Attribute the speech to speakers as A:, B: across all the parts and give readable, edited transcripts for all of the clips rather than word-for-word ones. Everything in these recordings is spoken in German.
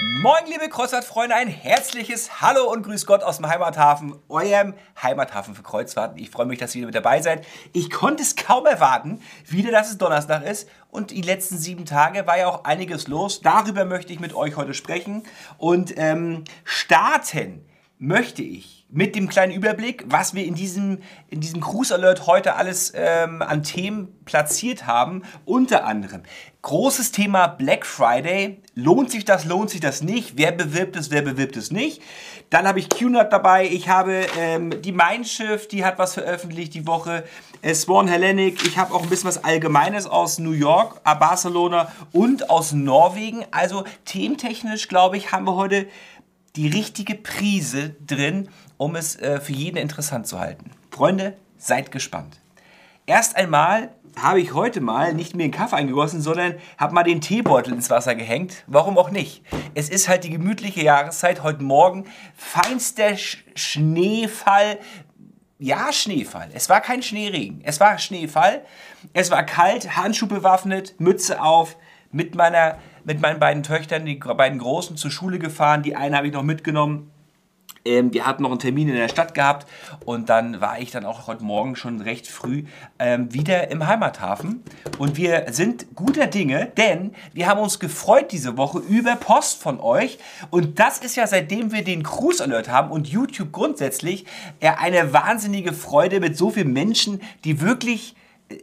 A: Moin liebe Kreuzfahrtfreunde, ein herzliches Hallo und Grüß Gott aus dem Heimathafen, eurem Heimathafen für Kreuzfahrten. Ich freue mich, dass ihr wieder mit dabei seid. Ich konnte es kaum erwarten, wieder, dass es Donnerstag ist. Und die letzten 7 Tage war ja auch einiges los. Darüber möchte ich mit euch heute sprechen. Und starten möchte ich mit dem kleinen Überblick, was wir in diesem Cruise Alert heute alles an Themen platziert haben. Unter anderem großes Thema Black Friday. Lohnt sich das nicht? Wer bewirbt es nicht? Dann habe ich QNOT dabei. Ich habe die Mein Schiff, die hat was veröffentlicht die Woche. Swan Hellenic. Ich habe auch ein bisschen was Allgemeines aus New York, Barcelona und aus Norwegen. Also thementechnisch, glaube ich, haben wir heute die richtige Prise drin, um es für jeden interessant zu halten. Freunde, seid gespannt. Erst einmal habe ich heute mal nicht mir einen Kaffee eingegossen, sondern habe mal den Teebeutel ins Wasser gehängt. Warum auch nicht? Es ist halt die gemütliche Jahreszeit. Heute Morgen feinster Schneefall. Ja, Schneefall. Es war kein Schneeregen. Es war Schneefall. Es war kalt, Handschuh bewaffnet, Mütze auf, mit meinen beiden Töchtern, die beiden Großen, zur Schule gefahren. Die eine habe ich noch mitgenommen. Wir hatten noch einen Termin in der Stadt gehabt und dann war ich dann auch heute Morgen schon recht früh wieder im Heimathafen. Und wir sind guter Dinge, denn wir haben uns gefreut diese Woche über Post von euch. Und das ist ja, seitdem wir den Cruise Alert haben und YouTube grundsätzlich, eine wahnsinnige Freude mit so vielen Menschen, die wirklich,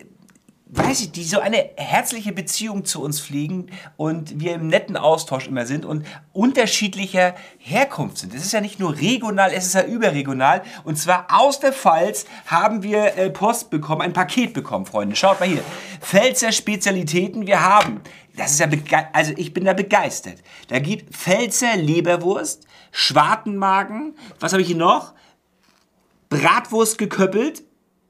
A: die so eine herzliche Beziehung zu uns pflegen und wir im netten Austausch immer sind und unterschiedlicher Herkunft sind. Es ist ja nicht nur regional, es ist ja überregional. Und zwar aus der Pfalz haben wir Post bekommen, ein Paket bekommen, Freunde. Schaut mal hier. Pfälzer Spezialitäten, wir haben, das ist ja, also ich bin da begeistert. Da gibt Pfälzer Leberwurst, Schwartenmagen, was habe ich hier noch? Bratwurst geköppelt.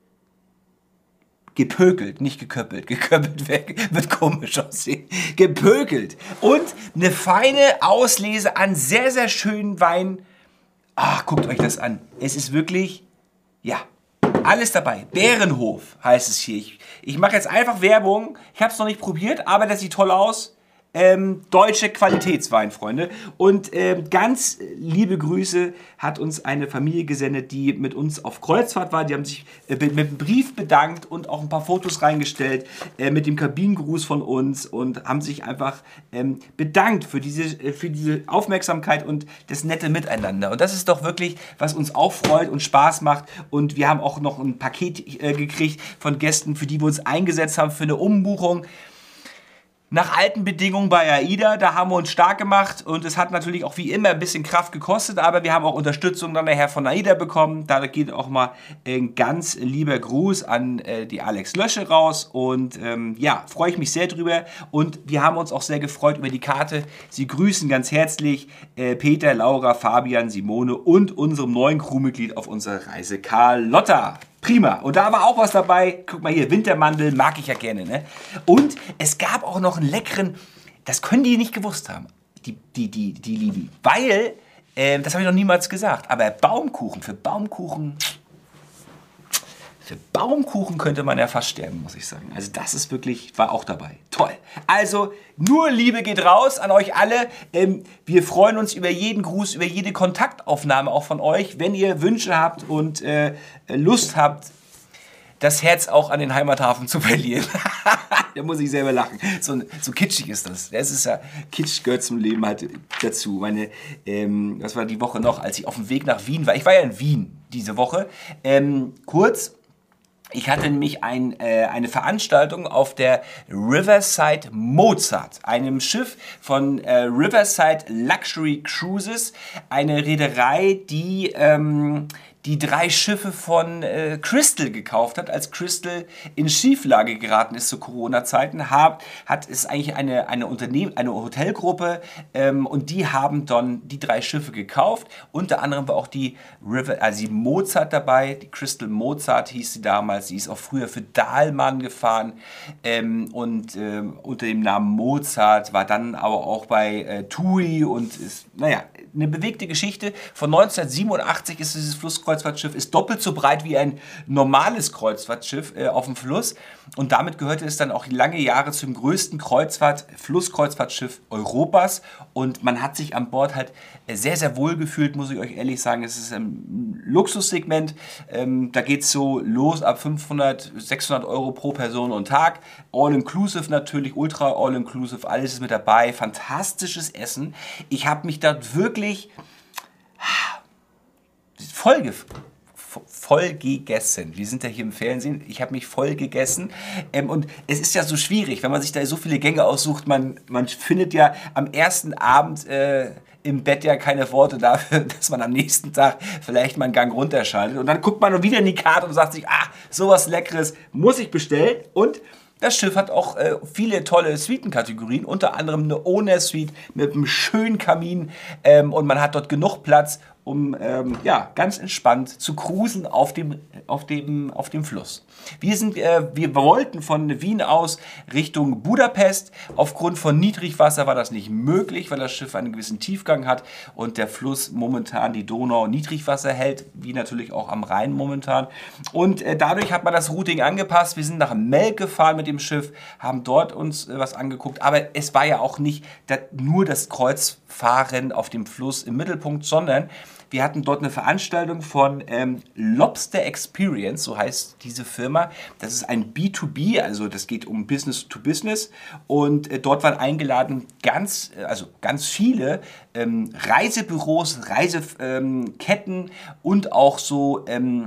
A: Gepökelt, nicht geköppelt. Geköppelt wird komisch aussehen. Gepökelt. Und eine feine Auslese an sehr, sehr schönen Wein. Ach, guckt euch das an. Es ist wirklich, ja, alles dabei. Bärenhof heißt es hier. Ich mache jetzt einfach Werbung. Ich habe es noch nicht probiert, aber das sieht toll aus. Deutsche Qualitätswein, Freunde. Und ganz liebe Grüße hat uns eine Familie gesendet, die mit uns auf Kreuzfahrt war. Die haben sich mit einem Brief bedankt und auch ein paar Fotos reingestellt mit dem Kabinengruß von uns und haben sich einfach bedankt für diese Aufmerksamkeit und das nette Miteinander. Und das ist doch wirklich, was uns auch freut und Spaß macht. Und wir haben auch noch ein Paket gekriegt von Gästen, für die wir uns eingesetzt haben für eine Umbuchung. Nach alten Bedingungen bei AIDA, da haben wir uns stark gemacht und es hat natürlich auch wie immer ein bisschen Kraft gekostet, aber wir haben auch Unterstützung dann nachher von AIDA bekommen. Da geht auch mal ein ganz lieber Gruß an die Alex Lösche raus und ja, freue ich mich sehr drüber und wir haben uns auch sehr gefreut über die Karte. Sie grüßen ganz herzlich Peter, Laura, Fabian, Simone und unserem neuen Crewmitglied auf unserer Reise, Carlotta. Prima. Und da war auch was dabei. Guck mal hier, Wintermandel, mag ich ja gerne, ne? Und es gab auch noch einen leckeren, das können die nicht gewusst haben, die Lieben. Weil, das habe ich noch niemals gesagt, aber Baumkuchen, für Baumkuchen könnte man ja fast sterben, muss ich sagen. Also das ist wirklich, war auch dabei. Toll. Also nur Liebe geht raus an euch alle. Wir freuen uns über jeden Gruß, über jede Kontaktaufnahme auch von euch. Wenn ihr Wünsche habt und Lust habt, das Herz auch an den Heimathafen zu verlieren. Da muss ich selber lachen. So kitschig ist das. Das ist ja, Kitsch gehört zum Leben halt dazu. Das war die Woche noch, als ich auf dem Weg nach Wien war. Ich war ja in Wien diese Woche. Ich hatte nämlich eine Veranstaltung auf der Riverside Mozart, einem Schiff von Riverside Luxury Cruises, eine Reederei, die die 3 Schiffe von Crystal gekauft hat, als Crystal in Schieflage geraten ist zu Corona-Zeiten, ist eigentlich eine Hotelgruppe und die haben dann die 3 Schiffe gekauft. Unter anderem war auch die Mozart dabei, die Crystal Mozart hieß sie damals, sie ist auch früher für Dahlmann gefahren und unter dem Namen Mozart war dann aber auch bei TUI und ist, naja, eine bewegte Geschichte. Von 1987 ist dieses Flusskreuzfahrtschiff, ist doppelt so breit wie ein normales Kreuzfahrtschiff auf dem Fluss. Und damit gehörte es dann auch lange Jahre zum größten Flusskreuzfahrtschiff Europas. Und man hat sich an Bord halt sehr, sehr wohl gefühlt, muss ich euch ehrlich sagen. Es ist im Luxussegment. Da geht es so los ab 500, 600 Euro pro Person und Tag. All-inclusive natürlich, ultra all-inclusive, alles ist mit dabei. Fantastisches Essen. Ich habe mich dort wirklich voll gegessen. Wir sind ja hier im Fernsehen. Ich habe mich voll gegessen. Und es ist ja so schwierig, wenn man sich da so viele Gänge aussucht. Man findet ja am ersten Abend im Bett ja keine Worte dafür, dass man am nächsten Tag vielleicht mal einen Gang runterschaltet. Und dann guckt man wieder in die Karte und sagt sich, sowas Leckeres muss ich bestellen. Und das Schiff hat auch viele tolle Suitenkategorien, unter anderem eine Owner-Suite mit einem schönen Kamin. Und man hat dort genug Platz, um ganz entspannt zu cruisen auf dem Fluss. Wir wollten von Wien aus Richtung Budapest. Aufgrund von Niedrigwasser war das nicht möglich, weil das Schiff einen gewissen Tiefgang hat und der Fluss momentan, die Donau, Niedrigwasser hält, wie natürlich auch am Rhein momentan. Und dadurch hat man das Routing angepasst. Wir sind nach Melk gefahren mit dem Schiff, haben dort uns was angeguckt. Aber es war ja auch nicht nur das Kreuzfahren auf dem Fluss im Mittelpunkt, sondern wir hatten dort eine Veranstaltung von Lobster Experience, so heißt diese Firma. Das ist ein B2B, also das geht um Business to Business. Und dort waren eingeladen ganz viele Reisebüros, Reiseketten und auch so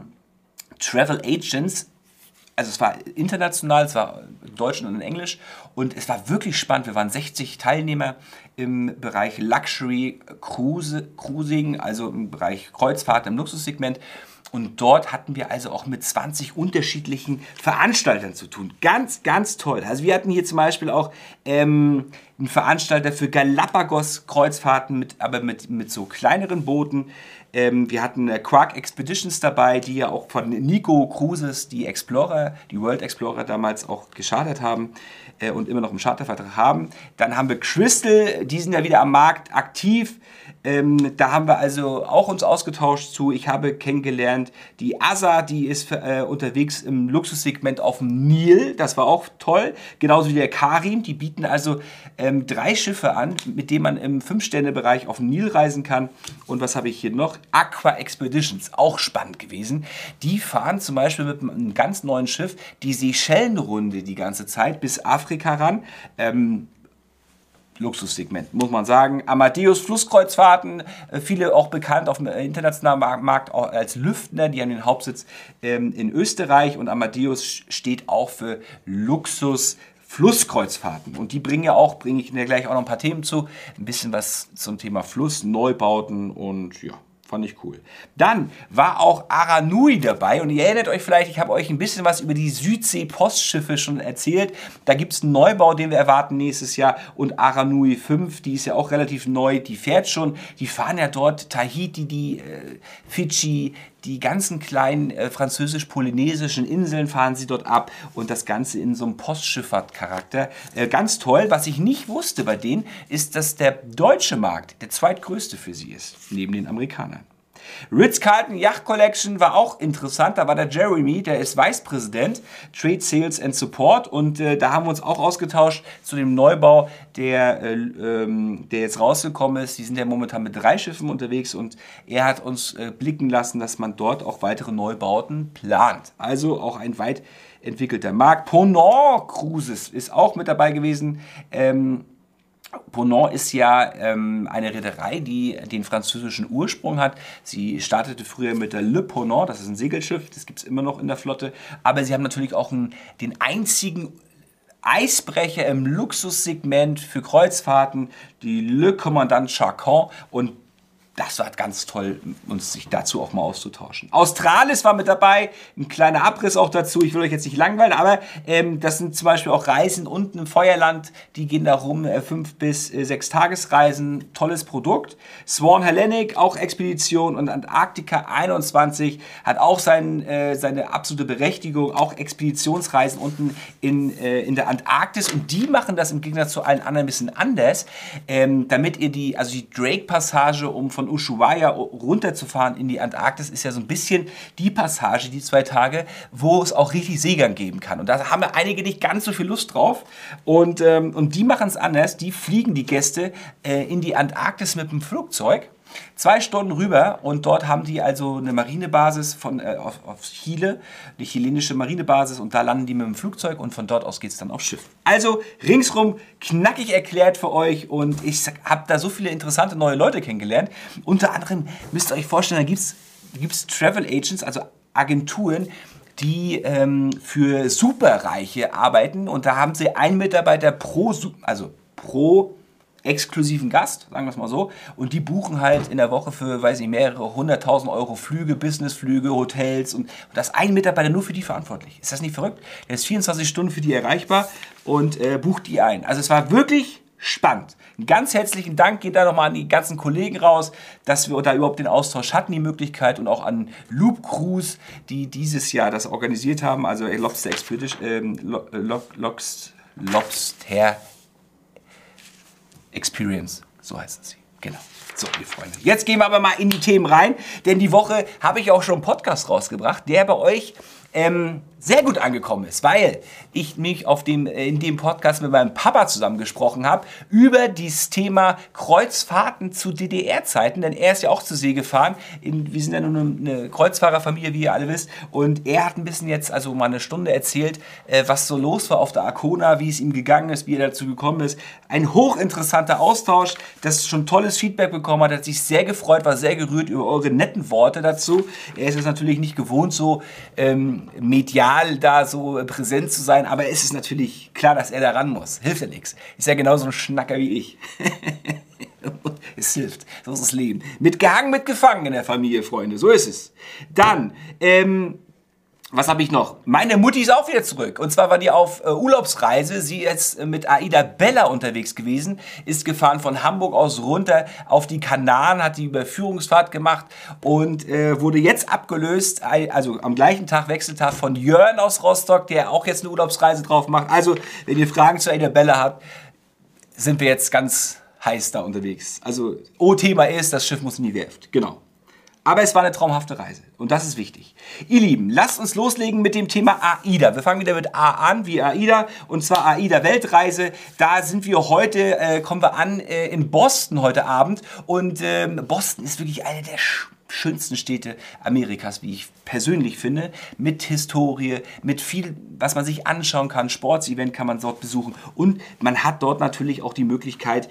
A: Travel Agents. Also es war international, es war in Deutsch und in Englisch und es war wirklich spannend. Wir waren 60 Teilnehmer im Bereich Luxury Cruising, also im Bereich Kreuzfahrt im Luxussegment. Und dort hatten wir also auch mit 20 unterschiedlichen Veranstaltern zu tun. Ganz, ganz toll. Also wir hatten hier zum Beispiel auch einen Veranstalter für Galapagos-Kreuzfahrten, aber mit so kleineren Booten. Wir hatten Quark Expeditions dabei, die ja auch von Nico Cruises, die World Explorer damals auch geschartert haben und immer noch im Chartervertrag haben. Dann haben wir Crystal, die sind ja wieder am Markt aktiv. Da haben wir also auch uns ausgetauscht zu. Ich habe kennengelernt die Asa, die ist unterwegs im Luxussegment auf dem Nil. Das war auch toll. Genauso wie der Karim. Die bieten also 3 Schiffe an, mit denen man im 5-Sterne-Bereich auf dem Nil reisen kann. Und was habe ich hier noch? Aqua Expeditions, auch spannend gewesen. Die fahren zum Beispiel mit einem ganz neuen Schiff die Seychellenrunde die ganze Zeit bis Afrika ran. Luxussegment, muss man sagen. Amadeus Flusskreuzfahrten, viele auch bekannt auf dem internationalen Markt auch als Lüftner, die haben den Hauptsitz in Österreich und Amadeus steht auch für Luxus Flusskreuzfahrten. Und die bringe ich mir gleich auch noch ein paar Themen zu. Ein bisschen was zum Thema Fluss, Neubauten und ja, fand ich cool. Dann war auch Aranui dabei und ihr erinnert euch vielleicht, ich habe euch ein bisschen was über die Südsee-Postschiffe schon erzählt. Da gibt es einen Neubau, den wir erwarten nächstes Jahr und Aranui 5, die ist ja auch relativ neu, die fährt schon. Die fahren ja dort Tahiti, die Fidschi, die ganzen kleinen französisch-polynesischen Inseln fahren sie dort ab und das Ganze in so einem Postschifffahrt-Charakter. Ganz toll. Was ich nicht wusste bei denen, ist, dass der deutsche Markt der zweitgrößte für sie ist, neben den Amerikanern. Ritz-Carlton Yacht Collection war auch interessant. Da war der Jeremy, der ist Vicepräsident Trade, Sales and Support und da haben wir uns auch ausgetauscht zu dem Neubau, der jetzt rausgekommen ist. Die sind ja momentan mit 3 Schiffen unterwegs und er hat uns blicken lassen, dass man dort auch weitere Neubauten plant. Also auch ein weit entwickelter Markt. Ponant Cruises ist auch mit dabei gewesen. Ponant ist ja eine Reederei, die den französischen Ursprung hat. Sie startete früher mit der Le Ponant, das ist ein Segelschiff, das gibt es immer noch in der Flotte. Aber sie haben natürlich auch den einzigen Eisbrecher im Luxussegment für Kreuzfahrten, die Le Commandant Charcot. Und das war ganz toll, uns sich dazu auch mal auszutauschen. Australis war mit dabei, ein kleiner Abriss auch dazu. Ich will euch jetzt nicht langweilen, aber das sind zum Beispiel auch Reisen unten im Feuerland. Die gehen da rum, 5 bis 6 Tagesreisen. Tolles Produkt. Swan Hellenic, auch Expedition und Antarktika 21 hat auch seine absolute Berechtigung. Auch Expeditionsreisen unten in der Antarktis. Und die machen das im Gegensatz zu allen anderen ein bisschen anders, damit ihr die Drake-Passage von von Ushuaia runterzufahren in die Antarktis ist ja so ein bisschen die Passage, die 2 Tage, wo es auch richtig Seegang geben kann. Und da haben ja einige nicht ganz so viel Lust drauf. Und die machen es anders. Die fliegen die Gäste in die Antarktis mit dem Flugzeug. 2 Stunden rüber und dort haben die also eine Marinebasis auf Chile, die chilenische Marinebasis, und da landen die mit dem Flugzeug und von dort aus geht es dann aufs Schiff. Also ringsrum knackig erklärt für euch und ich habe da so viele interessante neue Leute kennengelernt. Unter anderem müsst ihr euch vorstellen, da gibt's Travel Agents, also Agenturen, die für Superreiche arbeiten und da haben sie einen Mitarbeiter pro exklusiven Gast, sagen wir es mal so, und die buchen halt in der Woche für, weiß ich, mehrere 100.000 Euro Flüge, Businessflüge, Hotels und da ist ein Mitarbeiter nur für die verantwortlich. Ist das nicht verrückt? Der ist 24 Stunden für die erreichbar und bucht die ein. Also es war wirklich spannend. Einen ganz herzlichen Dank geht da nochmal an die ganzen Kollegen raus, dass wir da überhaupt den Austausch hatten, die Möglichkeit, und auch an Loop Cruise, die dieses Jahr das organisiert haben, also Lobster Expedition, Lobster Experience, so heißt sie. Genau. So, ihr Freunde. Jetzt gehen wir aber mal in die Themen rein, denn die Woche habe ich auch schon einen Podcast rausgebracht, der bei euch sehr gut angekommen ist, weil ich mich in dem Podcast mit meinem Papa zusammen gesprochen habe über das Thema Kreuzfahrten zu DDR-Zeiten, denn er ist ja auch zur See gefahren. Wir sind ja nun eine Kreuzfahrerfamilie, wie ihr alle wisst, und er hat ein bisschen jetzt, also mal eine Stunde erzählt, was so los war auf der Arkona, wie es ihm gegangen ist, wie er dazu gekommen ist. Ein hochinteressanter Austausch, das schon tolles Feedback bekommen hat sich sehr gefreut, war sehr gerührt über eure netten Worte dazu. Er ist es natürlich nicht gewohnt, so medial da so präsent zu sein, aber es ist natürlich klar, dass er da ran muss. Hilft ja nichts. Ist ja genauso ein Schnacker wie ich. Es hilft. So ist das Leben. Mitgehangen, mitgefangen in der Familie, Freunde. So ist es. Dann, was habe ich noch? Meine Mutti ist auch wieder zurück. Und zwar war die auf Urlaubsreise. Sie ist mit Aida Bella unterwegs gewesen, ist gefahren von Hamburg aus runter auf die Kanaren, hat die Überführungsfahrt gemacht und wurde jetzt abgelöst, also am gleichen Tag, Wechseltag, von Jörn aus Rostock, der auch jetzt eine Urlaubsreise drauf macht. Also, wenn ihr Fragen zu Aida Bella habt, sind wir jetzt ganz heiß da unterwegs. Also, Thema ist, das Schiff muss in die Werft. Genau. Aber es war eine traumhafte Reise und das ist wichtig. Ihr Lieben, lasst uns loslegen mit dem Thema AIDA. Wir fangen wieder mit A an, wie AIDA, und zwar AIDA Weltreise. Da sind wir heute, kommen wir an in Boston heute Abend und Boston ist wirklich eine der schönsten Städte Amerikas, wie ich persönlich finde, mit Historie, mit viel, was man sich anschauen kann. Sportsevent kann man dort besuchen und man hat dort natürlich auch die Möglichkeit,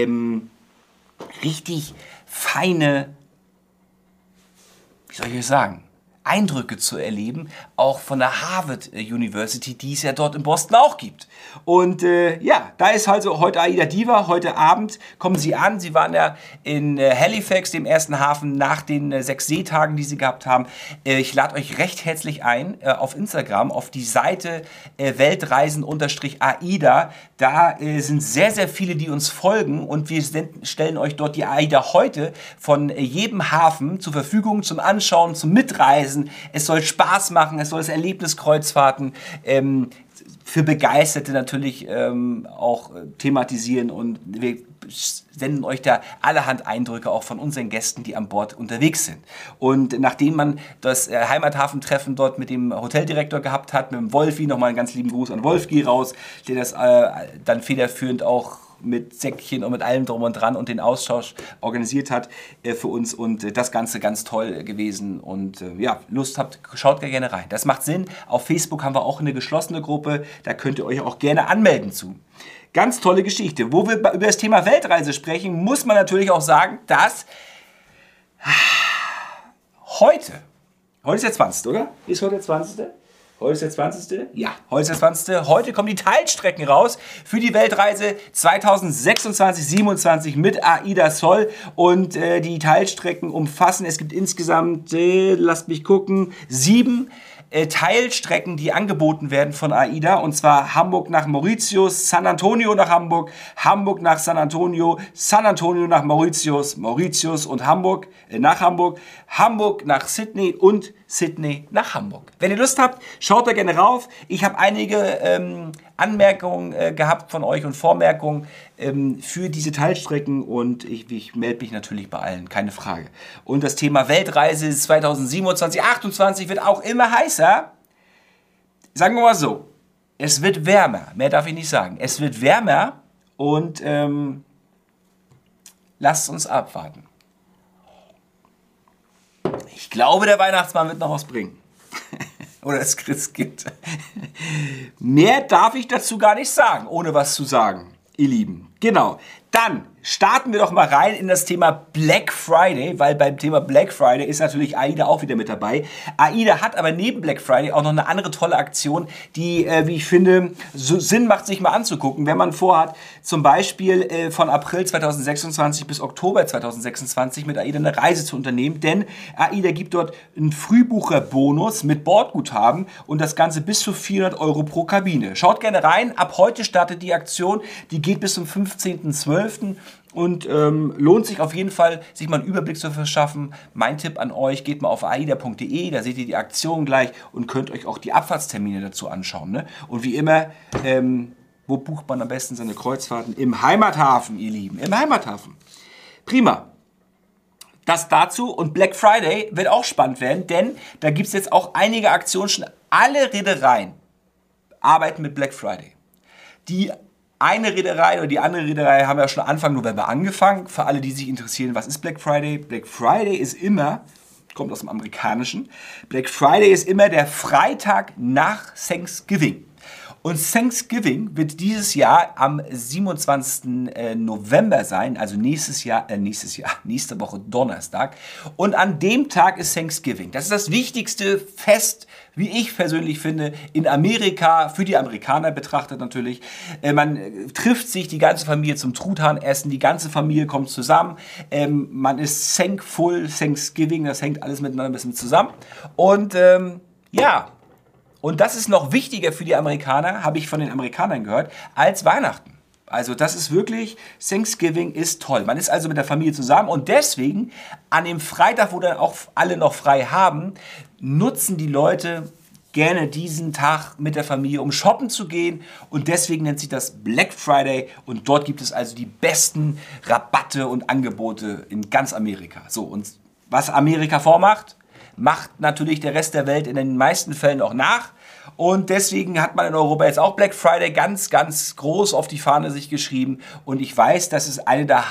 A: richtig feine, wie soll ich euch sagen, Eindrücke zu erleben, auch von der Harvard University, die es ja dort in Boston auch gibt. Und da ist also heute Aida Diva, heute Abend kommen sie an. Sie waren ja in Halifax, dem ersten Hafen, nach den 6 Seetagen, die sie gehabt haben. Ich lade euch recht herzlich ein auf Instagram, auf die Seite Weltreisen_AIDA. Da sind sehr, sehr viele, die uns folgen und wir stellen euch dort die AIDA heute von jedem Hafen zur Verfügung zum Anschauen, zum Mitreisen. Es soll Spaß machen, es soll das Erlebnis Kreuzfahrten für Begeisterte natürlich auch thematisieren und wir senden euch da allerhand Eindrücke auch von unseren Gästen, die an Bord unterwegs sind. Und nachdem man das Heimathafentreffen dort mit dem Hoteldirektor gehabt hat, mit dem Wolfi, nochmal einen ganz lieben Gruß an Wolfgi raus, der das dann federführend auch mit Säckchen und mit allem drum und dran und den Austausch organisiert hat für uns und das Ganze ganz toll gewesen und Lust habt, schaut gerne rein. Das macht Sinn. Auf Facebook haben wir auch eine geschlossene Gruppe, da könnt ihr euch auch gerne anmelden zu. Ganz tolle Geschichte. Wo wir über das Thema Weltreise sprechen, muss man natürlich auch sagen, dass heute ist der 20., oder? Ist heute der 20.? Heute ist der 20. Ja, heute ist der 20. Heute kommen die Teilstrecken raus für die Weltreise 2026-27 mit AIDA Sol. Und die Teilstrecken umfassen, es gibt insgesamt, lasst mich gucken, 7 Teilstrecken, die angeboten werden von AIDA. Und zwar Hamburg nach Mauritius, San Antonio nach Hamburg, Hamburg nach San Antonio, San Antonio nach Mauritius, Mauritius und Hamburg, nach Hamburg, Hamburg nach Sydney und Sydney nach Hamburg. Wenn ihr Lust habt, schaut da gerne rauf. Ich habe einige Anmerkungen gehabt von euch und Vormerkungen für diese Teilstrecken und ich melde mich natürlich bei allen, keine Frage. Und das Thema Weltreise 2027, 2028 wird auch immer heißer. Sagen wir mal so, es wird wärmer, mehr darf ich nicht sagen. Es wird wärmer und lasst uns abwarten. Ich glaube, der Weihnachtsmann wird noch was bringen. Oder das Christkind. Mehr darf ich dazu gar nicht sagen, ohne was zu sagen, ihr Lieben. Genau. Dann starten wir doch mal rein in das Thema Black Friday, weil beim Thema Black Friday ist natürlich AIDA auch wieder mit dabei. AIDA hat aber neben Black Friday auch noch eine andere tolle Aktion, die, wie ich finde, so Sinn macht, sich mal anzugucken, wenn man vorhat, zum Beispiel von April 2026 bis Oktober 2026 mit AIDA eine Reise zu unternehmen, denn AIDA gibt dort einen Frühbucherbonus mit Bordguthaben und das Ganze bis zu 400 € pro Kabine. Schaut gerne rein, ab heute startet die Aktion, die geht bis zum 15.12. Und lohnt sich auf jeden Fall, sich mal einen Überblick zu verschaffen. Mein Tipp an euch, geht mal auf aida.de, da seht ihr die Aktion gleich und könnt euch auch die Abfahrtstermine dazu anschauen. Ne? Und wie immer, wo bucht man am besten seine Kreuzfahrten? Im Heimathafen, ihr Lieben, im Heimathafen. Prima. Das dazu und Black Friday wird auch spannend werden, denn da gibt es jetzt auch einige Aktionen, schon alle Reedereien arbeiten mit Black Friday. Die eine Reederei oder die andere Reederei haben ja schon Anfang November angefangen. Für alle, die sich interessieren, was ist Black Friday? Black Friday ist immer, kommt aus dem Amerikanischen, Black Friday ist immer der Freitag nach Thanksgiving. Und Thanksgiving wird dieses Jahr am 27. November sein, also nächste Woche Donnerstag. Und an dem Tag ist Thanksgiving. Das ist das wichtigste Fest, wie ich persönlich finde, in Amerika, für die Amerikaner betrachtet natürlich. Man trifft sich, die ganze Familie zum Truthahnessen, die ganze Familie kommt zusammen. Man ist thankful, Thanksgiving, das hängt alles miteinander ein bisschen zusammen. Und ja, und das ist noch wichtiger für die Amerikaner, habe ich von den Amerikanern gehört, als Weihnachten. Also das ist wirklich, Thanksgiving ist toll. Man ist also mit der Familie zusammen und deswegen an dem Freitag, wo dann auch alle noch frei haben, nutzen die Leute gerne diesen Tag mit der Familie, um shoppen zu gehen und deswegen nennt sich das Black Friday und dort gibt es also die besten Rabatte und Angebote in ganz Amerika. So, und was Amerika vormacht, macht natürlich der Rest der Welt in den meisten Fällen auch nach. Und deswegen hat man in Europa jetzt auch Black Friday ganz, ganz groß auf die Fahne sich geschrieben. Und ich weiß, dass es eine der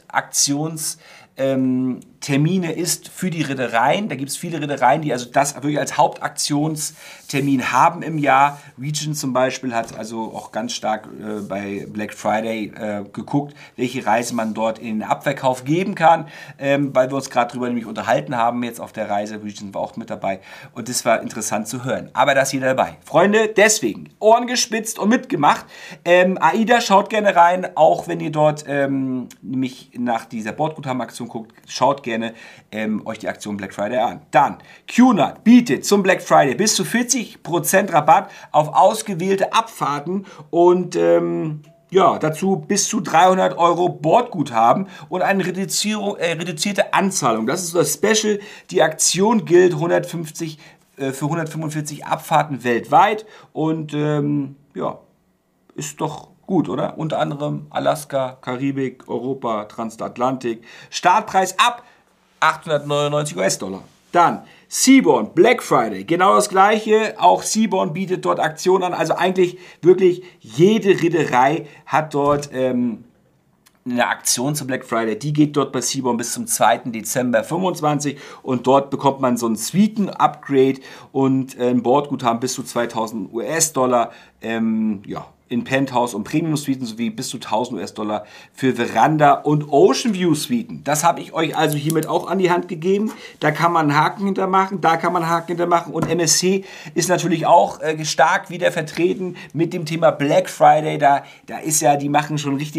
A: Hauptaktionstermine ist für die Reedereien. Da gibt es viele Reedereien, die also das wirklich als Hauptaktionstermin haben im Jahr. Regent zum Beispiel hat also auch ganz stark bei Black Friday geguckt, welche Reise man dort in den Abverkauf geben kann, weil wir uns gerade darüber nämlich unterhalten haben jetzt auf der Reise. Regent war auch mit dabei und das war interessant zu hören. Aber da ist jeder dabei. Freunde, deswegen Ohren gespitzt und mitgemacht. AIDA, schaut gerne rein, auch wenn ihr dort nämlich nach dieser Bordguthabenaktion guckt, schaut gerne euch die Aktion Black Friday an. Dann, Cunard bietet zum Black Friday bis zu 40% Rabatt auf ausgewählte Abfahrten und ja, dazu bis zu 300 € Bordguthaben und eine reduzierte Anzahlung. Das ist das Special. Die Aktion gilt für 145 Abfahrten weltweit und ja, ist doch gut, oder? Unter anderem Alaska, Karibik, Europa, Transatlantik. Startpreis ab 899 US-Dollar. Dann Seabourn, Black Friday, genau das gleiche. Auch Seabourn bietet dort Aktionen an. Also eigentlich wirklich jede Reederei hat dort eine Aktion zu Black Friday. Die geht dort bei Seabourn bis zum 2. Dezember 25 und dort bekommt man so ein Suiten-Upgrade und ein Bordguthaben bis zu 2000 US-Dollar. Ja, in Penthouse und Premium-Suiten sowie bis zu 1000 US-Dollar für Veranda und Ocean View-Suiten. Das habe ich euch also hiermit auch an die Hand gegeben. Da kann man einen Haken hintermachen, da kann man einen Haken hintermachen und MSC ist natürlich auch stark wieder vertreten mit dem Thema Black Friday. Da ist ja, die machen schon richtig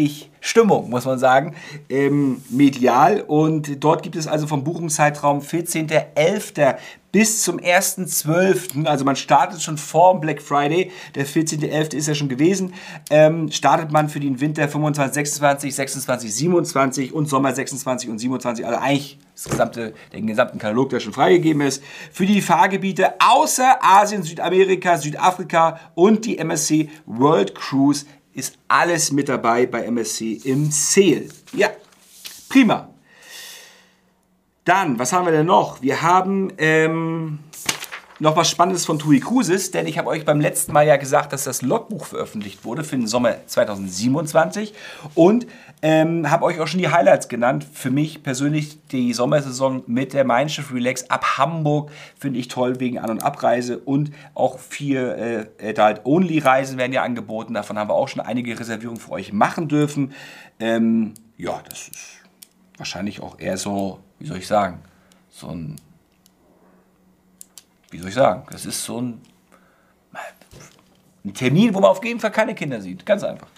A: Stimmung, muss man sagen, medial. Und dort gibt es also vom Buchungszeitraum 14.11. bis zum 1.12., also man startet schon vor dem Black Friday, der 14.11. ist ja schon gewesen, startet man für den Winter 25, 26, 26, 27 und Sommer 26 und 27, also eigentlich den gesamten Katalog, der schon freigegeben ist, für die Fahrgebiete außer Asien, Südamerika, Südafrika und die MSC World Cruise ist alles mit dabei bei MSC im Sale. Ja, prima. Dann, was haben wir denn noch? Wir haben noch was Spannendes von TUI Cruises, denn ich habe euch beim letzten Mal ja gesagt, dass das Logbuch veröffentlicht wurde für den Sommer 2027 und habe euch auch schon die Highlights genannt. Für mich persönlich die Sommersaison mit der Mein Schiff Relax ab Hamburg finde ich toll wegen An- und Abreise und auch 4 Adult-Only-Reisen werden ja angeboten. Davon haben wir auch schon einige Reservierungen für euch machen dürfen. Ja, das ist wahrscheinlich auch eher so, wie soll ich sagen, das ist so ein Termin, wo man auf jeden Fall keine Kinder sieht. Ganz einfach.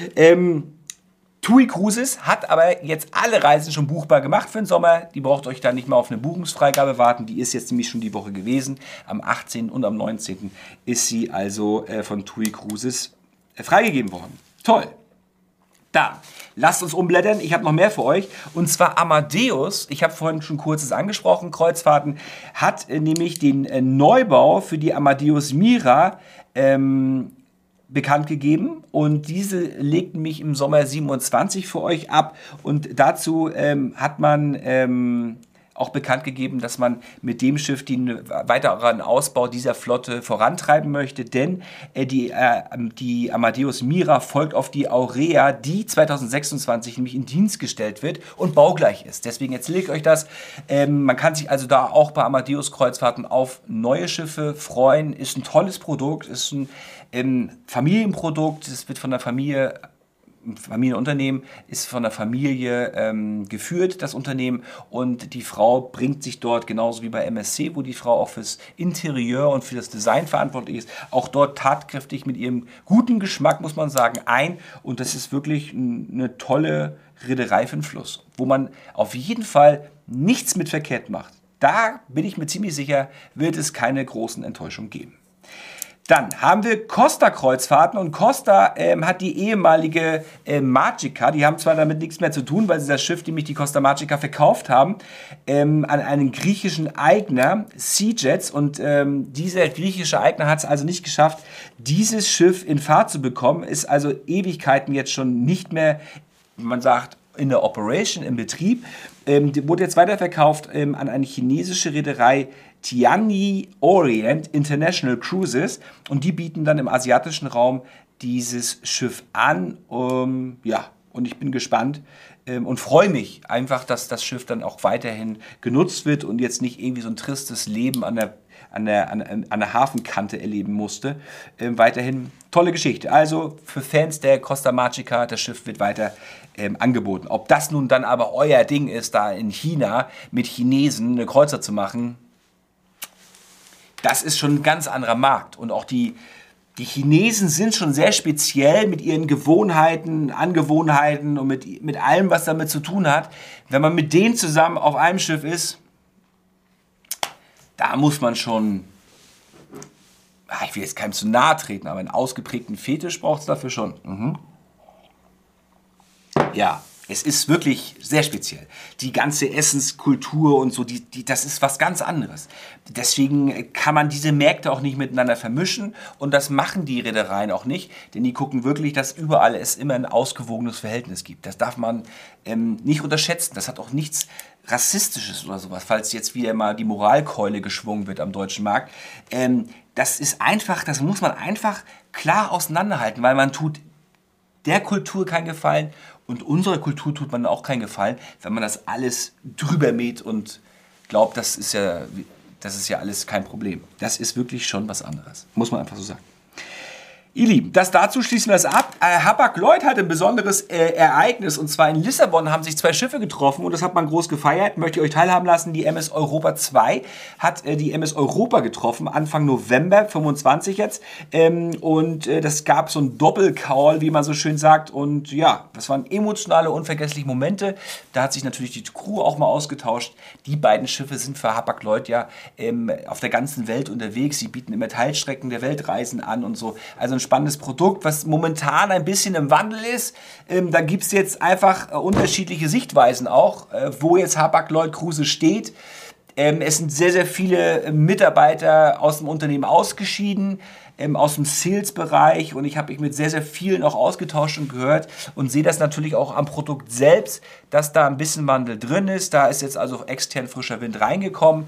A: TUI Cruises hat aber jetzt alle Reisen schon buchbar gemacht für den Sommer. Die braucht euch da nicht mal auf eine Buchungsfreigabe warten. Die ist jetzt nämlich schon die Woche gewesen. Am 18. und am 19. ist sie also von TUI Cruises freigegeben worden. Toll. Dann, lasst uns umblättern. Ich habe noch mehr für euch. Und zwar Amadeus, ich habe vorhin schon kurzes angesprochen, Kreuzfahrten, hat nämlich den Neubau für die Amadeus Mira bekannt gegeben. Und diese legt nämlich im Sommer 27 für euch ab. Und dazu hat man auch bekannt gegeben, dass man mit dem Schiff den weiteren Ausbau dieser Flotte vorantreiben möchte, denn die Amadeus Mira folgt auf die Aurea, die 2026 nämlich in Dienst gestellt wird und baugleich ist. Deswegen erzähle ich euch das. Man kann sich also da auch bei Amadeus Kreuzfahrten auf neue Schiffe freuen. Ist ein tolles Produkt, ist ein Familienprodukt, es wird von der Familienunternehmen, ist von der Familie geführt, das Unternehmen, und die Frau bringt sich dort, genauso wie bei MSC, wo die Frau auch fürs Interieur und für das Design verantwortlich ist, auch dort tatkräftig mit ihrem guten Geschmack, muss man sagen, ein. Und das ist wirklich eine tolle Reederei für den Fluss, wo man auf jeden Fall nichts mit verkehrt macht. Da bin ich mir ziemlich sicher, wird es keine großen Enttäuschungen geben. Dann haben wir Costa Kreuzfahrten und Costa hat die ehemalige Magica, die haben zwar damit nichts mehr zu tun, weil sie das Schiff, nämlich die Costa Magica, verkauft haben, an einen griechischen Eigner, Seajets, und dieser griechische Eigner hat es also nicht geschafft, dieses Schiff in Fahrt zu bekommen, ist also Ewigkeiten jetzt schon nicht mehr, man sagt, in der Operation, im Betrieb, wurde jetzt weiterverkauft an eine chinesische Reederei, Tianyi Orient International Cruises, und die bieten dann im asiatischen Raum dieses Schiff an. Ja, und ich bin gespannt und freue mich einfach, dass das Schiff dann auch weiterhin genutzt wird und jetzt nicht irgendwie so ein tristes Leben an der Hafenkante erleben musste. Weiterhin tolle Geschichte. Also für Fans der Costa Magica, das Schiff wird weiter angeboten. Ob das nun dann aber euer Ding ist, da in China mit Chinesen eine Kreuzer zu machen, das ist schon ein ganz anderer Markt. Und auch die Chinesen sind schon sehr speziell mit ihren Gewohnheiten, Angewohnheiten und mit allem, was damit zu tun hat. Wenn man mit denen zusammen auf einem Schiff ist, da muss man schon, ich will jetzt keinem zu nahe treten, aber einen ausgeprägten Fetisch braucht es dafür schon. Ja, es ist wirklich sehr speziell. Die ganze Essenskultur und so, das ist was ganz anderes. Deswegen kann man diese Märkte auch nicht miteinander vermischen, und das machen die Reedereien auch nicht, denn die gucken wirklich, dass überall es immer ein ausgewogenes Verhältnis gibt. Das darf man nicht unterschätzen. Das hat auch nichts Rassistisches oder sowas, falls jetzt wieder mal die Moralkeule geschwungen wird am deutschen Markt. Das ist einfach, das muss man einfach klar auseinanderhalten, weil man tut der Kultur keinen Gefallen und unserer Kultur tut man auch keinen Gefallen, wenn man das alles drüber mäht und glaubt, das ist ja alles kein Problem. Das ist wirklich schon was anderes, muss man einfach so sagen. Ihr Lieben, das dazu schließen wir das ab. Hapag-Lloyd hat ein besonderes Ereignis, und zwar in Lissabon haben sich 2 Schiffe getroffen und das hat man groß gefeiert. Möchte ich euch teilhaben lassen, die MS Europa 2 hat die MS Europa getroffen, Anfang November 25 jetzt. Das gab so einen Doppelcall, wie man so schön sagt, und ja, das waren emotionale, unvergessliche Momente. Da hat sich natürlich die Crew auch mal ausgetauscht. Die beiden Schiffe sind für Hapag-Lloyd ja auf der ganzen Welt unterwegs. Sie bieten immer Teilstrecken der Weltreisen an und so. Also ein spannendes Produkt, was momentan ein bisschen im Wandel ist. Da gibt es jetzt einfach unterschiedliche Sichtweisen auch, wo jetzt Hapag-Lloyd Cruises steht. Es sind sehr, sehr viele Mitarbeiter aus dem Unternehmen ausgeschieden, aus dem Sales-Bereich, und ich habe mich mit sehr, sehr vielen auch ausgetauscht und gehört und sehe das natürlich auch am Produkt selbst, dass da ein bisschen Wandel drin ist. Da ist jetzt also extern frischer Wind reingekommen.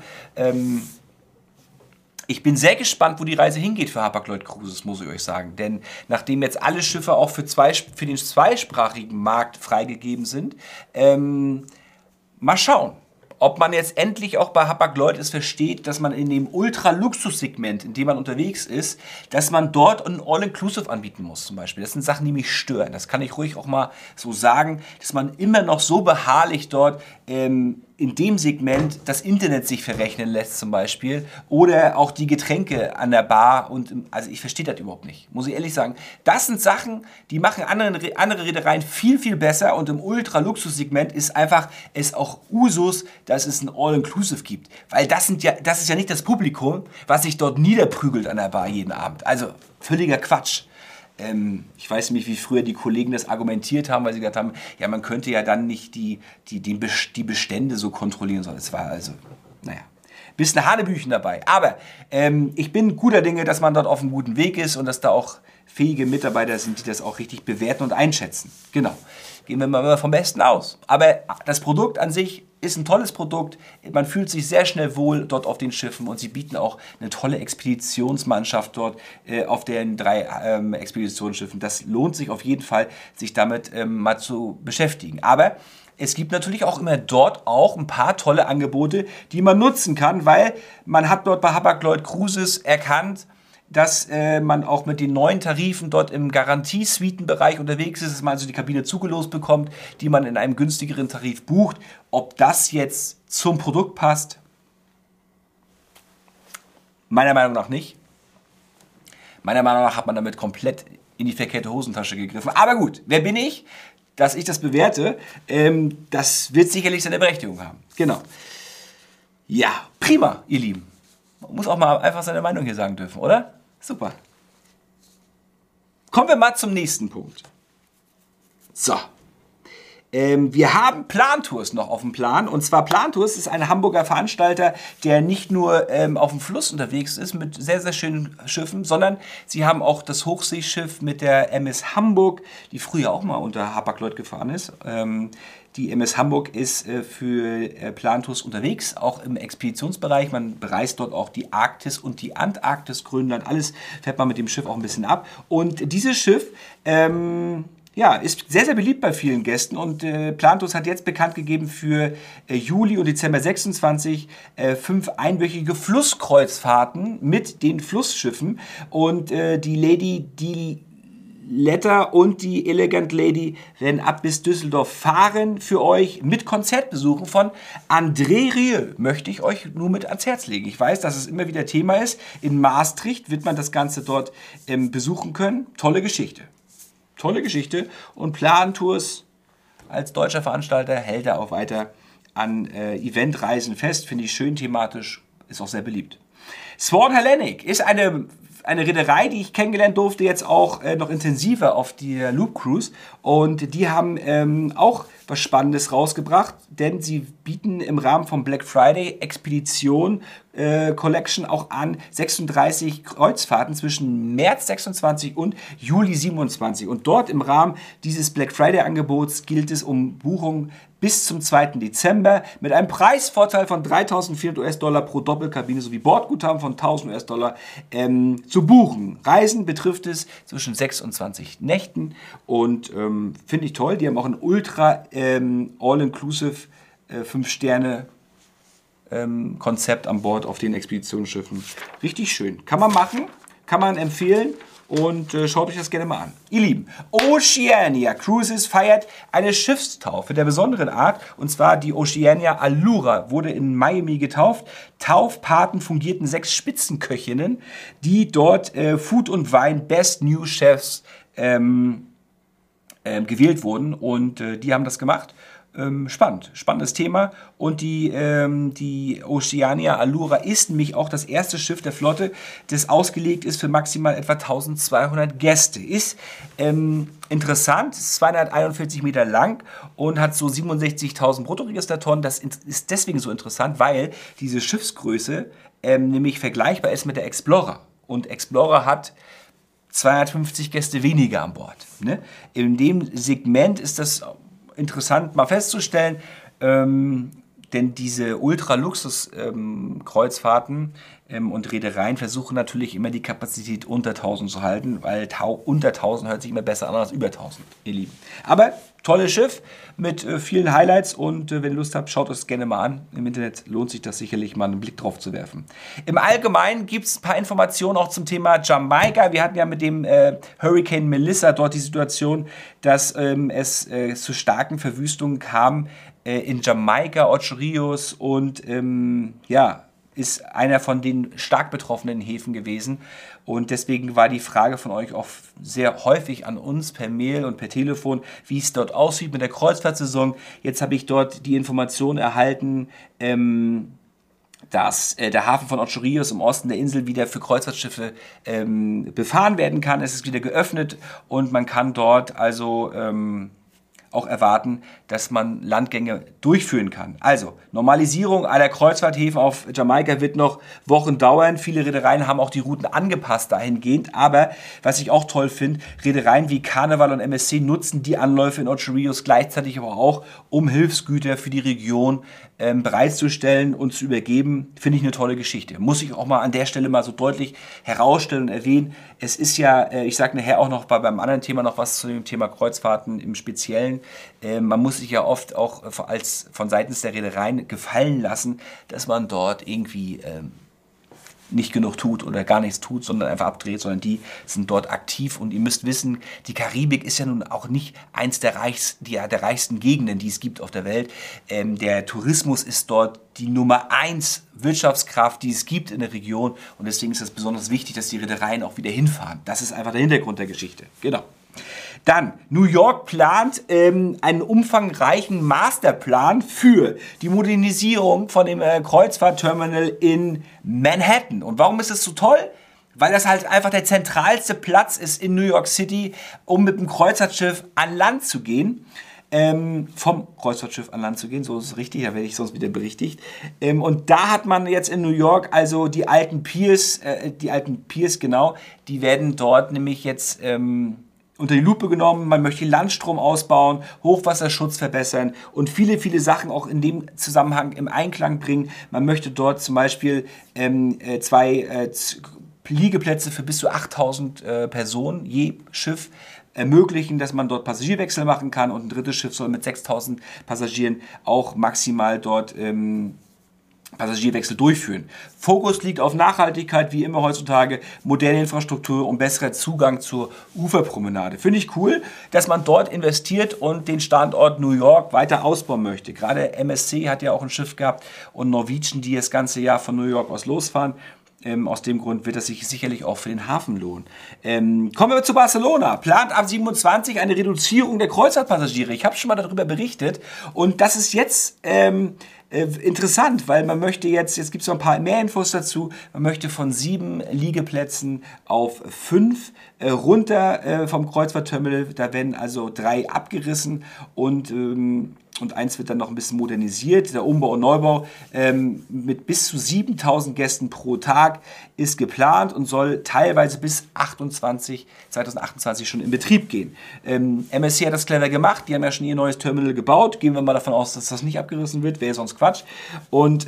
A: Ich bin sehr gespannt, wo die Reise hingeht für Hapag-Lloyd Cruises, muss ich euch sagen. Denn nachdem jetzt alle Schiffe auch für den zweisprachigen Markt freigegeben sind, mal schauen, ob man jetzt endlich auch bei Hapag-Lloyd es versteht, dass man in dem Ultra-Luxus-Segment, in dem man unterwegs ist, dass man dort ein All-Inclusive anbieten muss zum Beispiel. Das sind Sachen, die mich stören. Das kann ich ruhig auch mal so sagen, dass man immer noch so beharrlich dort in dem Segment das Internet sich verrechnen lässt zum Beispiel, oder auch die Getränke an der Bar. Also ich verstehe das überhaupt nicht, muss ich ehrlich sagen. Das sind Sachen, die machen andere Reedereien viel, viel besser, und im Ultra-Luxus-Segment ist auch Usus, dass es ein All-Inclusive gibt. Weil das ist ja nicht das Publikum, was sich dort niederprügelt an der Bar jeden Abend. Also völliger Quatsch. Ich weiß nicht, wie früher die Kollegen das argumentiert haben, weil sie gesagt haben, ja, man könnte ja dann nicht die Bestände so kontrollieren. Es war also, naja, bisschen Hanebüchen dabei. Aber ich bin guter Dinge, dass man dort auf einem guten Weg ist und dass da auch fähige Mitarbeiter sind, die das auch richtig bewerten und einschätzen. Genau. Gehen wir mal vom Besten aus. Aber das Produkt an sich ist ein tolles Produkt. Man fühlt sich sehr schnell wohl dort auf den Schiffen, und sie bieten auch eine tolle Expeditionsmannschaft dort auf den 3 Expeditionsschiffen. Das lohnt sich auf jeden Fall, sich damit mal zu beschäftigen. Aber es gibt natürlich auch immer dort auch ein paar tolle Angebote, die man nutzen kann, weil man hat dort bei Hapag-Lloyd Cruises erkannt, dass man auch mit den neuen Tarifen dort im Garantiesuitenbereich unterwegs ist, dass man also die Kabine zugelost bekommt, die man in einem günstigeren Tarif bucht. Ob das jetzt zum Produkt passt? Meiner Meinung nach nicht. Meiner Meinung nach hat man damit komplett in die verkehrte Hosentasche gegriffen. Aber gut, wer bin ich, dass ich das bewerte? Das wird sicherlich seine Berechtigung haben. Genau. Ja, prima, ihr Lieben. Man muss auch mal einfach seine Meinung hier sagen dürfen, oder? Super. Kommen wir mal zum nächsten Punkt. So. Wir haben Plantours noch auf dem Plan. Und zwar Plantours ist ein Hamburger Veranstalter, der nicht nur auf dem Fluss unterwegs ist mit sehr, sehr schönen Schiffen, sondern sie haben auch das Hochseeschiff mit der MS Hamburg, die früher auch mal unter Hapag-Lloyd gefahren ist. Die MS Hamburg ist für Plantours unterwegs, auch im Expeditionsbereich. Man bereist dort auch die Arktis und die Antarktis, Grönland, alles fährt man mit dem Schiff auch ein bisschen ab. Und dieses Schiff ist sehr, sehr beliebt bei vielen Gästen, und Plantours hat jetzt bekannt gegeben für Juli und Dezember 26 5 einwöchige Flusskreuzfahrten mit den Flussschiffen, und die Lady Letter und die Elegant Lady werden ab bis Düsseldorf fahren für euch mit Konzertbesuchen von André Rieu. Möchte ich euch nur mit ans Herz legen. Ich weiß, dass es immer wieder Thema ist. In Maastricht wird man das Ganze dort besuchen können. Tolle Geschichte. Tolle Geschichte. Und Plantours als deutscher Veranstalter hält er auch weiter an Eventreisen fest. Finde ich schön thematisch. Ist auch sehr beliebt. Swan Hellenic ist eine Reederei, die ich kennengelernt durfte, jetzt auch noch intensiver auf die Loop Cruise. Und die haben auch was Spannendes rausgebracht, denn sie bieten im Rahmen vom Black Friday Expedition Collection auch an 36 Kreuzfahrten zwischen März 26 und Juli 27. Und dort im Rahmen dieses Black Friday Angebots gilt es um Buchungen bis zum 2. Dezember mit einem Preisvorteil von 3.400 US-Dollar pro Doppelkabine sowie Bordguthaben von 1.000 US-Dollar zu buchen. Reisen betrifft es zwischen 6 und 20 Nächten, und finde ich toll. Die haben auch ein Ultra All-Inclusive 5-Sterne Konzept an Bord auf den Expeditionsschiffen. Richtig schön. Kann man machen, kann man empfehlen, und schaut euch das gerne mal an. Ihr Lieben, Oceania Cruises feiert eine Schiffstaufe der besonderen Art, und zwar die Oceania Allura wurde in Miami getauft. Taufpaten fungierten 6 Spitzenköchinnen, die dort Food und Wein Best New Chefs gewählt wurden, und die haben das gemacht. Spannendes Thema. Und die Oceania Allura ist nämlich auch das erste Schiff der Flotte, das ausgelegt ist für maximal etwa 1200 Gäste. Ist interessant, ist 241 Meter lang und hat so 67.000 Bruttoregistertonnen. Das ist deswegen so interessant, weil diese Schiffsgröße nämlich vergleichbar ist mit der Explorer. Und Explorer hat 250 Gäste weniger an Bord. Ne? In dem Segment ist das interessant mal festzustellen, denn diese Ultraluxus-Kreuzfahrten und Reedereien versuchen natürlich immer die Kapazität unter 1000 zu halten, weil unter 1000 hört sich immer besser an als über 1000, ihr Lieben. Aber tolles Schiff mit vielen Highlights, und wenn ihr Lust habt, schaut euch das gerne mal an. Im Internet lohnt sich das sicherlich mal einen Blick drauf zu werfen. Im Allgemeinen gibt es ein paar Informationen auch zum Thema Jamaika. Wir hatten ja mit dem Hurricane Melissa dort die Situation, dass es zu starken Verwüstungen kam in Jamaika, Ocho Rios, und ist einer von den stark betroffenen Häfen gewesen. Und deswegen war die Frage von euch auch sehr häufig an uns per Mail und per Telefon, wie es dort aussieht mit der Kreuzfahrtsaison. Jetzt habe ich dort die Information erhalten, dass der Hafen von Ocho Rios im Osten der Insel wieder für Kreuzfahrtschiffe befahren werden kann. Es ist wieder geöffnet und man kann dort also auch erwarten, dass man Landgänge durchführen kann. Also, Normalisierung aller Kreuzfahrthäfen auf Jamaika wird noch Wochen dauern. Viele Reedereien haben auch die Routen angepasst dahingehend. Aber, was ich auch toll finde, Reedereien wie Carnival und MSC nutzen die Anläufe in Ocho Rios gleichzeitig aber auch, um Hilfsgüter für die Region bereitzustellen und zu übergeben. Finde ich eine tolle Geschichte. Muss ich auch mal an der Stelle mal so deutlich herausstellen und erwähnen. Es ist ja, ich sage nachher auch noch beim anderen Thema noch was zu dem Thema Kreuzfahrten im Speziellen. Man muss sich ja oft auch von seitens der Reedereien gefallen lassen, dass man dort irgendwie nicht genug tut oder gar nichts tut, sondern einfach abdreht, sondern die sind dort aktiv. Und ihr müsst wissen, die Karibik ist ja nun auch nicht eins der reichsten Gegenden, die es gibt auf der Welt. Der Tourismus ist dort die Nummer 1 Wirtschaftskraft, die es gibt in der Region. Und deswegen ist es besonders wichtig, dass die Reedereien auch wieder hinfahren. Das ist einfach der Hintergrund der Geschichte. Genau. Dann, New York plant einen umfangreichen Masterplan für die Modernisierung von dem Kreuzfahrtterminal in Manhattan. Und warum ist das so toll? Weil das halt einfach der zentralste Platz ist in New York City, um mit dem Kreuzfahrtschiff an Land zu gehen. Vom Kreuzfahrtschiff an Land zu gehen, so ist es richtig, da werde ich sonst wieder berichtigt. Und da hat man jetzt in New York also die alten Piers, genau, die werden dort nämlich jetzt unter die Lupe genommen. Man möchte Landstrom ausbauen, Hochwasserschutz verbessern und viele, viele Sachen auch in dem Zusammenhang im Einklang bringen. Man möchte dort zum Beispiel 2 Liegeplätze für bis zu 8000 Personen je Schiff ermöglichen, dass man dort Passagierwechsel machen kann, und ein drittes Schiff soll mit 6000 Passagieren auch maximal dort Passagierwechsel durchführen. Fokus liegt auf Nachhaltigkeit, wie immer heutzutage, moderne Infrastruktur und besserer Zugang zur Uferpromenade. Finde ich cool, dass man dort investiert und den Standort New York weiter ausbauen möchte. Gerade MSC hat ja auch ein Schiff gehabt und Norwegian, die das ganze Jahr von New York aus losfahren. Aus dem Grund wird das sich sicherlich auch für den Hafen lohnen. Kommen wir zu Barcelona. Plant ab 27 eine Reduzierung der Kreuzfahrtpassagiere. Ich habe schon mal darüber berichtet. Und das ist jetzt interessant, weil man möchte jetzt gibt es noch ein paar mehr Infos dazu, man möchte von 7 Liegeplätzen auf 5 runter vom Kreuzfahrtterminal. Da werden also 3 abgerissen und eins wird dann noch ein bisschen modernisiert. Der Umbau und Neubau mit bis zu 7000 Gästen pro Tag ist geplant und soll teilweise bis 2028 schon in Betrieb gehen. MSC hat das clever gemacht. Die haben ja schon ihr neues Terminal gebaut. Gehen wir mal davon aus, dass das nicht abgerissen wird. Wäre sonst Quatsch. Und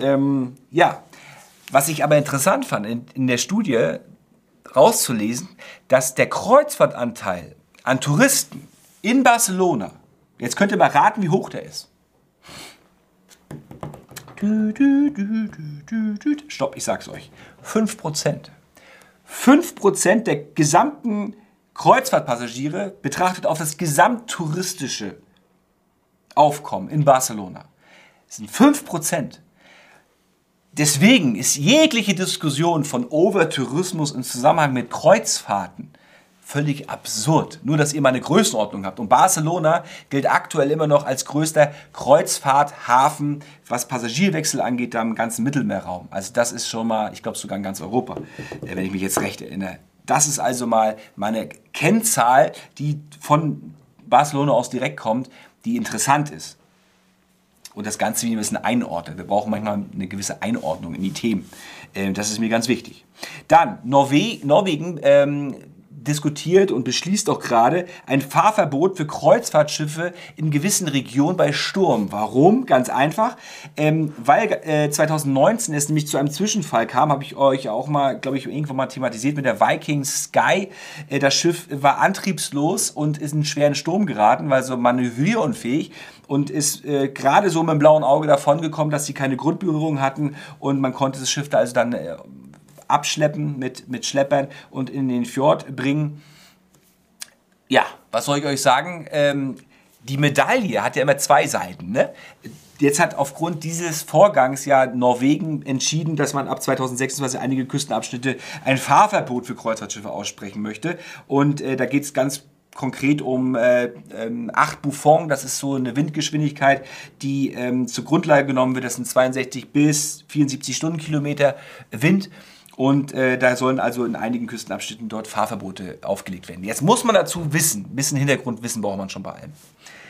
A: was ich aber interessant fand, in der Studie rauszulesen, dass der Kreuzfahrtanteil an Touristen in Barcelona, jetzt könnt ihr mal raten, wie hoch der ist. Stopp, ich sag's euch. 5%. 5% der gesamten Kreuzfahrtpassagiere betrachtet auf das gesamttouristische Aufkommen in Barcelona. Das sind 5%. Deswegen ist jegliche Diskussion von Overtourismus im Zusammenhang mit Kreuzfahrten völlig absurd. Nur, dass ihr mal eine Größenordnung habt. Und Barcelona gilt aktuell immer noch als größter Kreuzfahrthafen, was Passagierwechsel angeht, da im ganzen Mittelmeerraum. Also das ist schon mal, ich glaube sogar in ganz Europa, wenn ich mich jetzt recht erinnere. Das ist also mal meine Kennzahl, die von Barcelona aus direkt kommt, die interessant ist. Und das Ganze wie ein bisschen einordnen. Wir brauchen manchmal eine gewisse Einordnung in die Themen. Das ist mir ganz wichtig. Dann, Norwegen diskutiert und beschließt auch gerade ein Fahrverbot für Kreuzfahrtschiffe in gewissen Regionen bei Sturm. Warum? Ganz einfach, weil 2019 es nämlich zu einem Zwischenfall kam, habe ich euch auch mal, glaube ich, irgendwann mal thematisiert mit der Viking Sky. Das Schiff war antriebslos und ist in einen schweren Sturm geraten, weil so manövrierunfähig, und ist gerade so mit dem blauen Auge davon gekommen, dass sie keine Grundberührung hatten, und man konnte das Schiff da also dann abschleppen mit Schleppern und in den Fjord bringen. Ja, was soll ich euch sagen? Die Medaille hat ja immer zwei Seiten, ne? Jetzt hat aufgrund dieses Vorgangs ja Norwegen entschieden, dass man ab 2026 einige Küstenabschnitte ein Fahrverbot für Kreuzfahrtschiffe aussprechen möchte. Und da geht es ganz konkret um 8 Buffon, das ist so eine Windgeschwindigkeit, die zur Grundlage genommen wird. Das sind 62 bis 74 Stundenkilometer Wind. Und da sollen also in einigen Küstenabschnitten dort Fahrverbote aufgelegt werden. Jetzt muss man dazu wissen, ein bisschen Hintergrundwissen braucht man schon bei allem,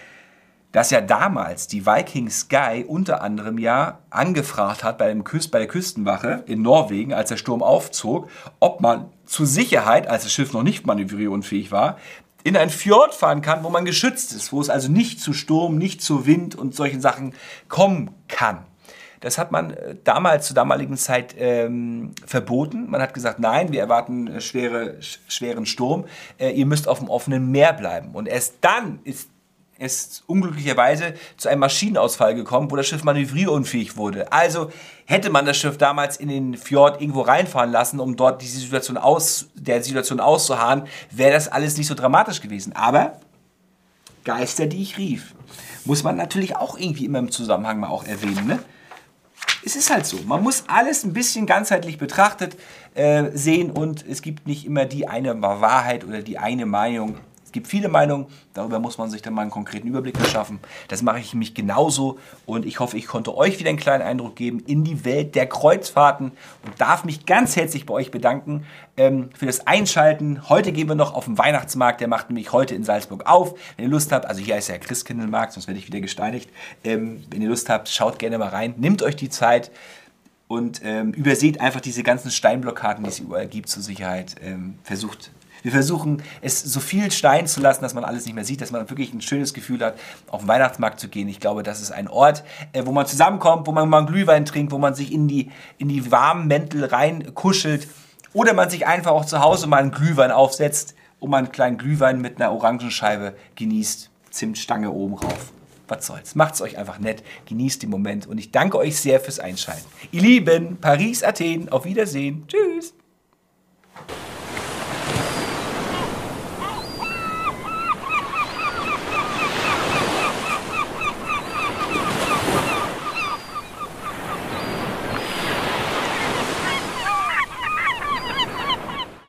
A: dass ja damals die Viking Sky unter anderem ja angefragt hat bei der Küstenwache in Norwegen, als der Sturm aufzog, ob man zur Sicherheit, als das Schiff noch nicht manövrierunfähig war, in ein Fjord fahren kann, wo man geschützt ist, wo es also nicht zu Sturm, nicht zu Wind und solchen Sachen kommen kann. Das hat man damals, zur damaligen Zeit verboten. Man hat gesagt, nein, wir erwarten schweren Sturm. Ihr müsst auf dem offenen Meer bleiben. Und erst dann ist es unglücklicherweise zu einem Maschinenausfall gekommen, wo das Schiff manövrierunfähig wurde. Also hätte man das Schiff damals in den Fjord irgendwo reinfahren lassen, um dort diese Situation auszuharren, wäre das alles nicht so dramatisch gewesen. Aber Geister, die ich rief, muss man natürlich auch irgendwie immer im Zusammenhang mal auch erwähnen, ne? Es ist halt so, man muss alles ein bisschen ganzheitlich betrachtet sehen, und es gibt nicht immer die eine Wahrheit oder die eine Meinung. Es gibt viele Meinungen, darüber muss man sich dann mal einen konkreten Überblick verschaffen. Das mache ich mich genauso, und ich hoffe, ich konnte euch wieder einen kleinen Eindruck geben in die Welt der Kreuzfahrten und darf mich ganz herzlich bei euch bedanken für das Einschalten. Heute gehen wir noch auf den Weihnachtsmarkt, der macht nämlich heute in Salzburg auf. Wenn ihr Lust habt, also hier ist ja Christkindlmarkt, sonst werde ich wieder gesteinigt. Wenn ihr Lust habt, schaut gerne mal rein, nehmt euch die Zeit und überseht einfach diese ganzen Steinblockaden, die es überall gibt, zur Sicherheit. Wir versuchen, es so viel Stein zu lassen, dass man alles nicht mehr sieht, dass man wirklich ein schönes Gefühl hat, auf den Weihnachtsmarkt zu gehen. Ich glaube, das ist ein Ort, wo man zusammenkommt, wo man mal einen Glühwein trinkt, wo man sich in die warmen Mäntel rein kuschelt, oder man sich einfach auch zu Hause mal einen Glühwein aufsetzt und mal einen kleinen Glühwein mit einer Orangenscheibe genießt. Zimtstange oben rauf. Was soll's? Macht's euch einfach nett, genießt den Moment, und ich danke euch sehr fürs Einschalten. Ihr Lieben, Paris, Athen, auf Wiedersehen. Tschüss.